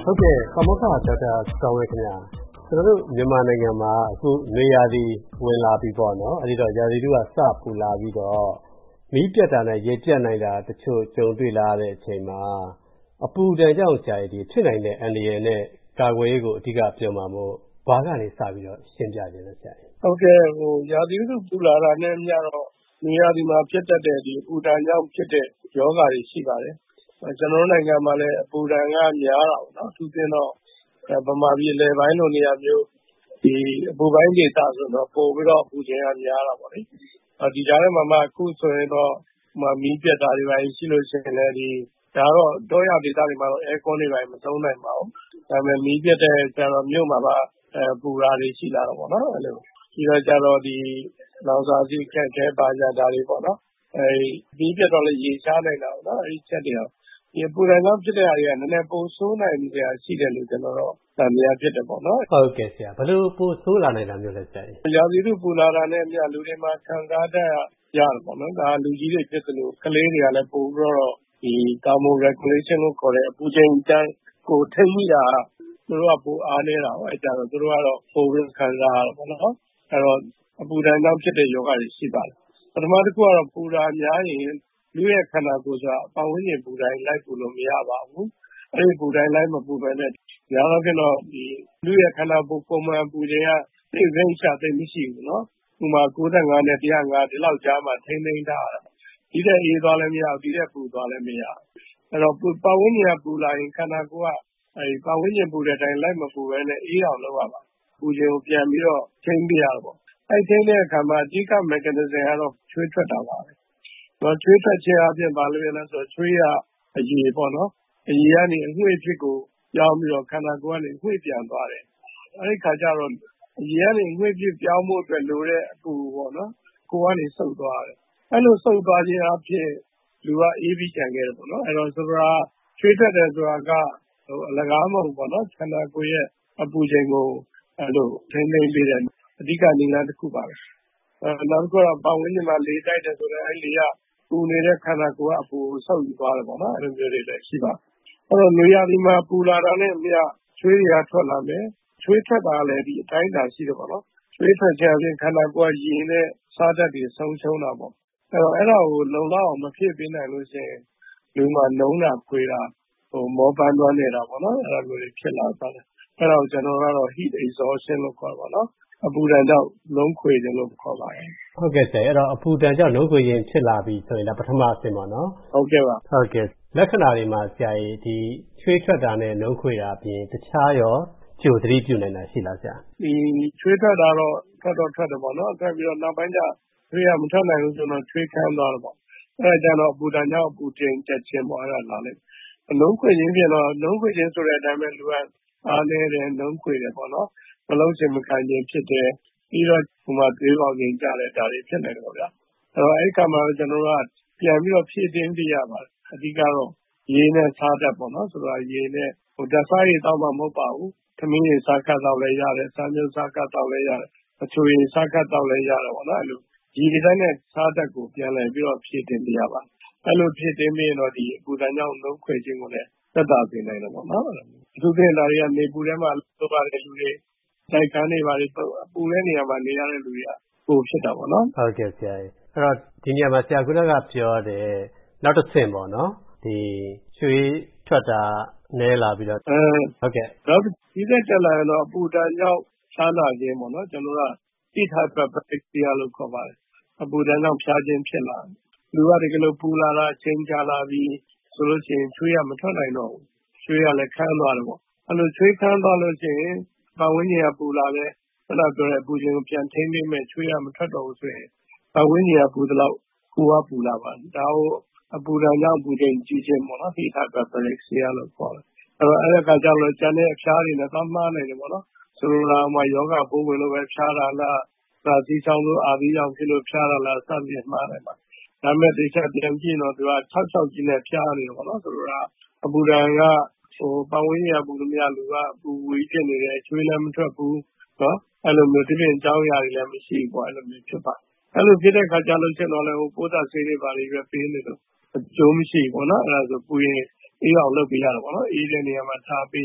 ဟုတ်ကဲ့ပါမောက္ခဒေါက်တာကောင်းဝင်းခင်ဗျာကျွန်တော်တို့မြန်မာနိုင်ငံမှာအခုနေရာဒီဝင်လာပြီပေါ့နော်အဲဒီတော့ရာသီတုကစပူလာပြီးတော့မီးပြတ်တာနဲ့ရေပြတ်နိုင်တာတချို့ကြုံတွေ့လာတဲ့အချိန်မှာအပူဒဏ်ကြောင့်ဆရာကြီးဖြစ်နိုင်တဲ့အန္တရာယ်နဲ့ကာကွယ်ရေးကိုအဓိကပြောမှာမို့ဘာကနေစပြီးတော့ရှင်းပြခြင်းလဲဆရာကြီးဟုတ်ကဲ့ရာသီတုပူလာတာနဲ့မျှတော့နေရာဒီမှာဖြစ်တတ်တဲ့ဒီအပူဒဏ်ကြောင့်ဖြစ်တဲ့ရောဂါတွေရှိပါတယ်ကျွန်တော်တို့နိုင်ငံမှာလည်းအပူဒဏ်ကများတာပေါ့နော်သူသင်တော့ဗမာပြည်လေပိုင်းလိုနေရာမျိုးဒီအပူပိုင်းဒေသဆိုတော့ပို့ပြီးတော့အပူချိန်ကများတာပေါ့လေဒီကြားထဲမှာအခုဆိုရင်တော့မီးပြတ်တာတွေပါရှိလို့ရှိရင်လည်းဒီဒါတော့တောရဒေသတွေမှာတော့အဲကွန်တွေပါမသုံးနိုင်ပါဘူးဒါပေမဲ့မီးပြတ်တဲ့ကျတော့မြို့မှာပါပူရာတွေရှိလာတော့ပေါ့နော်အဲ့လိုပြီးတော့ကျတော့ဒီလောင်စာဆီခက်ခဲပါကြတာတွေပေါ့နော်မီးပြတ်တော့လည်းရေရှားနိုင်တာပေါ့နော်အဲ့ဒီချက်တွေတော့ဒီပူဒဏ်ကြောင့်ဖြစ်တဲ့အားတွေကနည်းနည်းပိုဆိုးနိုင်ကြရှိတယ်လို့ကျွန်တော်တော့သံမြင်ဖြစ်တယ်ပေါ့နော်ဟုတ်ကဲ့ဆရာဘယ်လိုပိုဆိုးလာနိုင်တာမျိုးလဲဆရာရာသီတုပူလာတာနဲ့အမျှလူတွေမှာခံစားတတ်ရတယ်ပေါ့နော်ဒါလူကြီးတွေဖြစ်သလိုကလေးတွေကလည်းပိုပြီးတော့ဒီ thermo regulation လို့ခေါ်တဲ့အပူချိန်တန်းကိုထိမိတာသူတို့ကပိုအားနေတာပေါ့အဲ့ကြတော့သူတို့ကတော့ပိုပြီးခံစားရတာပေါ့နော်အဲ့တော့အပူဒဏ်ကြောင့်ဖြစ်တဲ့ယောဂတွေရှိပါတယ်ပထမတစ်ခုကတော့ပူတာများရင်လူရဲ့ခန္ဓာကိုယ်ဆိုတာပတ်ဝန်းကျင်ပူတိုင်းလိုက်ပူလို့မရပါဘူးအဲ့ဒီပူတိုင်းလိုက်မပူပဲနဲ့များတော့ကတော့ဒီလူရဲ့ခန္ဓာကိုယ်ပုံမှန်ပူချိန်ကသိရင်းချသိမရှိဘူးနော်ဥမာ95နဲ့105ဒီလောက်ကြားမှာထိမ့်သိမ့်ထားတာဒီတဲ့အေးသွားလည်းမရဘူးဒီတဲ့ပူသွားလည်းမရဘူးအဲ့တော့ပတ်ဝန်းကျင်ကပူလာရင်ခန္ဓာကိုယ်ကအဲ့ဒီပတ်ဝန်းကျင်ပူတဲ့အတိုင်းလိုက်မပူပဲနဲ့အေးအောင်လုပ်ရပါပူချိန်ကိုပြန်ပြီးတော့ချိန်ပြရတော့အဲ့ချိန်တဲ့အခါမှာအဓိက mechanism ကတော့ချွေးထွက်တာပါပဲတော့ချွေးထွက်ခြင်းအပြင်ဘာလို့လဲဆိုတော့ချွေးကအရည်ပေါ့နော်အရည်ကနေအငွေ့ဖြစ်ကိုပြောင်းပြီးတော့ခန္ဓာကိုယ်ကနေအငွေ့ပြန်သွားတယ်အဲ့ဒီခါကျတော့အရည်ကနေအငွေ့ဖြစ်ပြောင်းဖို့အတွက်လိုတဲ့အပူပေါ့နော်ကိုယ်ကနေစုပ်သွားတယ်အဲ့လိုစုပ်သွားခြင်းအပြင်လူကအေးပြီးကြံခဲ့တယ်ပေါ့နော်အဲ့တော့ဆိုတာချွေးထွက်တယ်ဆိုတာကအလကားမဟုတ်ပေါ့နော်ခန္ဓာကိုယ်ရဲ့အပူချိန်ကိုအဲ့လိုထိန်းသိမ်းပေးတဲ့အဓိကနည်းလမ်းတစ်ခုပါပဲနောက်တစ်ခုကပတ်ဝန်းကျင်မှာလေတိုက်တယ်ဆိုတော့အဲ့လေကပူနေတဲ့ခန္ဓာကိုယ်ကအပူဆုပ်ယူသွားတယ်ပေါ့နော်အဲ့လိုမျိုးတွေလည်းရှိပါအဲ့တော့နေရာဒီမှာပူလာတာနဲ့အမျှချွေးတွေကထွက်လာမယ်ချွေးထွက်တာလည်းဒီအတိုင်းတာရှိတယ်ပေါ့နော်ချွေးထွက်ခြင်းအပြင်ခန္ဓာကိုယ်ကရည်နဲ့စားတတ်တွေဆုံးရှုံးတာပေါ့အဲ့တော့အဲ့ဒါကိုလုံလောက်အောင်မဖြစ်ပေးနိုင်လို့ရှိရင်လူမှာနှုံးတာခွေတာမောပန်းသွားနေတာပေါ့နော်အဲ့လိုမျိုးတွေဖြစ်လာပါတယ်အဲ့ဒါကိုကျွန်တော်ကတော့ heat exhaustion လို့ခေါ်ပါတော့အပူဒဏ်ကြောင့်လုံးခွေတယ်လို့ခေါ်ပါတယ်ဟုတ်ကဲ့ဆရာအဲ့တော့အပူဒဏ်ကြောင့်လုံးခွေရင်ဖြစ်လာပြီဆိုရင်ဒါပထမအဆင့်ပေါ့နော်ဟုတ်ကဲ့ပါဟုတ်ကဲ့လက္ခဏာတွေမှာဆရာကြီးဒီချွေးထွက်တာနဲ့လုံးခွေတာအပြင်တခြားရောကြိုသတိပြုနိုင်တာရှိလားဆရာဒီချွေးထွက်တာတော့ထွက်တယ်ပေါ့နော်ထွက်ပြီးတော့နောက်ပိုင်းကျချွေးကမထွက်နိုင်ဘူးဆိုတော့ချွေးခမ်းသွားတယ်ပေါ့အဲ့ဒါကျတော့အပူဒဏ်ကြောင့်အပူချိန်တက်ခြင်းပေါ့အဲ့ဒါလာလိုက်လုံးခွေခြင်းပြင်တော့လုံးခွေခြင်းဆိုတဲ့အတိုင်းပဲလူကအားနေတယ်လုံးခွေတယ်ပေါ့နော်မလုံးချင်မခံခြင်းဖြစ်တယ်ပြီးတော့ဒီမှာသွေးပေါင်ခြင်းကြတယ်ဒါတွေဖြစ်နေတယ်ပေါ့ဗျာအဲ့တော့အဲ့ခါမှာကျွန်တော်တို့ကပြန်ပြီးတော့ဖြည့်တင်းပြရပါတယ်အဓိကတော့ရေနဲ့စားတတ်ပေါ့နော်ဆိုတော့ရေနဲ့ဓာတ်စားရည်တောက်မှမဟုတ်ပါဘူးသမင်းရည်စားကတ်တော့လည်းရတယ်စားမျိုးစားကတ်တော့လည်းရတယ်အချိုရည်စားကတ်တော့လည်းရတယ်ပေါ့နော်အဲ့လိုရေတိုင်းနဲ့စားတတ်ကိုပြန်လည်ပြီးတော့ဖြည့်တင်းပြရပါတယ်အဲ့လိုဖြည့်တင်းပြီးတော့ဒီအပူဒဏ်ကြောင့်လုံးခွေခြင်းကိုလည်းသက်သာစေနိုင်တယ်ပေါ့နော်အထူးသဖြင့်ဒါတွေကနေပူထဲမှာလုပ်ရတဲ့လူတွေတိုက်ခန်းတွေပါလေပူတဲ့နေရာမှာနေရတဲ့လူတွေကပိုဖြစ်တာပေါ့နော်ဟုတ်ကဲ့ဆရာကြီးအဲ့တော့ဒီနေရာမှာဆရာကပြောတယ်နောက်တစ်ဆင့်ပေါ့နော်ဒီရွှေထွက်တာနဲလာပြီးတော့ဟုတ်ကဲ့နောက်ဒီသက်တက်လာတော့အပူဒဏ်ကြောင့်ဖျားနာခြင်းပေါ့နော်ကျွန်တော်က heat hyperplasia လို့ခေါ်ပါတယ်အပူဒဏ်ကြောင့်ဖျားခြင်းဖြစ်လာလူကတကယ်လို့ပူလာတာချိန်ကြာလာပြီးဆိုလို့ရှိရင်ချွေးရမထွက်နိုင်တော့ဘူးချွေးရလည်းခမ်းသွားတယ်ပေါ့အဲ့လိုချွေးခမ်းသွားလို့ရှိရင်ပတ်ဝန်းကျင်ကပူလာတယ်ခဏပြောတဲ့အပူချိန်ကိုပြန်ထိန်းသိမ်းမဲ့ချွေးရမထွက်တော့ဘူးဆိုရင်ပတ်ဝန်းကျင်ကပူသလောက်ကိုယ်ကပူလာပါတယ်ဒါကိုအပူဒဏ်ကြောင့်ပူချိန်ကြီးခြင်းပေါ့နော် heat hyperplasia လို့ခေါ်တယ်အဲ့ဒါကကြောင့်လည်းကျန်တဲ့အဖျားတွေနဲ့သွားမှားနိုင်တယ်ပေါ့နော်ဆိုလိုတာမှယောဂပိုးဝင်လို့ပဲဖျားတာလားသာသီချောင်းလို့အာသီကြောင့်ဖြစ်လို့ဖျားတာလားစသဖြင့်မှားနိုင်ပါဒါပေမဲ့ဒီချက်ပြန်ကြည့်တော့သူက66ကြီးနဲ့ဖျားနေတယ်ပေါ့နော်ဆိုလိုတာအပူဒဏ်ကပတ်ဝန်းကျင်ကပူလို့မရလူကပူဝေးဖြစ်နေတယ်ချွေးလည်းမထွက်ဘူးနော်အဲ့လိုမျိုးဒီပြင်အကြောင်းအရာတွေလည်းမရှိဘူးပေါ့အဲ့လိုမျိုးဖြစ်ပါအဲ့လိုဖြစ်တဲ့ခါကျလို့ရှင်တော့လည်းပိုးသက်ဆေးတွေပါတွေပဲပေးနေလို့အကျိုးမရှိဘူးပေါ့နော်အဲ့ဒါဆိုပူရင်အေးအောင်လုပ်ပေးရတာပေါ့နော်အေးတဲ့နေရာမှာထားပြီး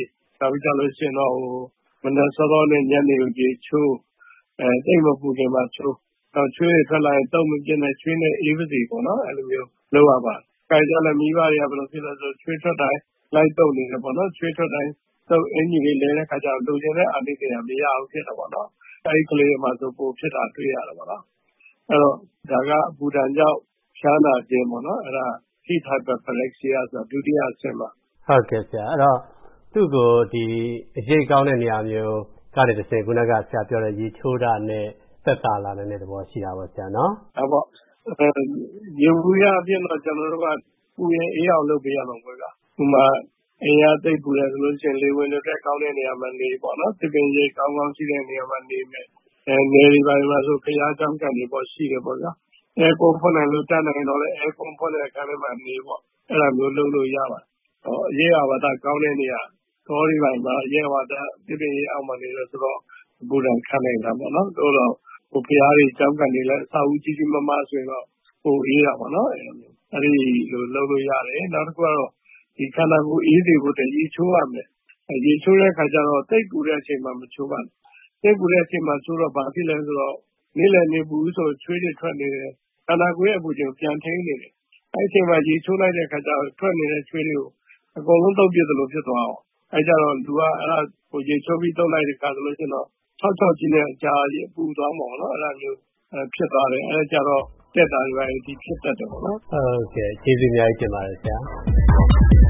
နောက်ပြီးကြလို့ရှိရင်တော့မနက်စောစောနဲ့ညနေကိုရေချိုးတိတ်မပူခင်မှာချိုးတော့ချွေးတွေထွက်လာရင်တုံးမပြင်းနဲ့ချွေးနဲ့အေးပစီပေါ့နော်အဲ့လိုမျိုးလုပ်ရပါတယ်။ကြိုက်ကြလည်းမိဘတွေကဘယ်လိုဖြစ်လဲဆိုချွေးထွက်တိုင်းလိုက်တုံနေတယ်ပေါ့နော်ချွေးထွက်တိုင်းတုံးအင်ကြီးလေးလဲတဲ့ခါကျတော့လူချင်းတဲ့အာနိသင်မရအောင်ဖြစ်တယ်ပေါ့နော်အဲ့ဒီကလေးတွေမှာဆိုပိုဖြစ်တာတွေ့ရတယ်ပေါ့နော်အဲ့တော့ဒါကအပူဒဏ်ကြောင့်ဖျားနာခြင်းပေါ့နော်အဲ့ဒါ heat hyperpyrexia ဆိုဒုတိယအဆင့်ပါဟုတ်ကဲ့ဆရာအဲ့တော့သူ့ကိုဒီအရေးကောင်းတဲ့နေရာမျိုးကနေတစ်ဆင့်ခုနကဆရာပြောတဲ့ရေချိုးတာနဲ့သက်သာလာတဲ့သဘောရှိတာပေါ့ဆရာနော်ဟုတ်ပါရေဘူးရအပြင်တော့ကျွန်တော်တို့ကပူရင်အေးအောင်လုပ်ပေးရမှာပေါ့ကဥမာအင်အားသိပ်ပူတယ်ဆိုလို့ရှိရင်လေဝင်တဲ့ကောင်းတဲ့နေရာမှာနေပေါ့နော်သပင်ရိပ်ကောင်းကောင်းရှိတဲ့နေရာမှာနေမယ်နေဒီပိုင်းမှာဆိုခရီးကြောင်းကန်တွေပေါ့ရှိတယ်ပေါ့ဗျာအဲကွန်ဖွင့်တယ်လို့တတ်နိုင်တော့လေအဲကွန်ဖွင့်တဲ့အခါထဲမှာနေပေါ့အဲ့လိုမျိုးလုပ်လို့ရပါတယ်အရေးအဝါဒကောင်းတဲ့နေရာတော်ဒီပိုင်းမှာအရေးအဝါဒသပင်ရိပ်အောက်မှာနေလို့ဆိုတော့ဘူဒံခံနိုင်တာပေါ့နော်တို့တော့ဖျားတွေကြောင်းကန်တွေလည်းအစာဦးကြီးကြီးမားမားဆိုရင်တော့ပိုအေးတာပေါ့နော်အဲ့ဒီလိုလုပ်လို့ရတယ်နောက်တစ်ခုကတော့ဒီခန္ဓာကိုယ်အေးစေဖို့တည်းရေချိုးရမယ်ရေချိုးတဲ့ခါကျတော့တိတ်ပူတဲ့အချိန်မှာမချိုးပါနဲ့တိတ်ပူတဲ့အချိန်မှာချိုးတော့ဘာဖြစ်လဲဆိုတော့နေ့လည်နေပူဆိုချွေးတွေထွက်နေတယ်ခန္ဓာကိုယ်ရဲ့အပူချိန်ပြန်ထိန်းနေတယ်အဲ့ဒီအချိန်မှာရေချိုးလိုက်တဲ့ခါကျတော့ထွက်နေတဲ့ချွေးတွေကိုအကုန်လုံးတုပ်ပြစ်သလိုဖြစ်သွားအောင်အဲ့ကြတော့လူကအဲ့ဒါကိုရေချိုးပြီးတုပ်လိုက်တဲ့ခါဆိုလို့ရှိရင်တော့၆ကြီးနဲ့အကြာကြီးပူသွားမှာနော်အဲ့ဒါမျိုးဖြစ်သွားတယ်အဲ့ဒါကြတော့တက်တာတွေဒီဖြစ်တတ်တယ်ပေါ့နော်ဟုတ်ကဲ့ကျေးဇူးအများကြီးတင်ပါတယ်ဆရာ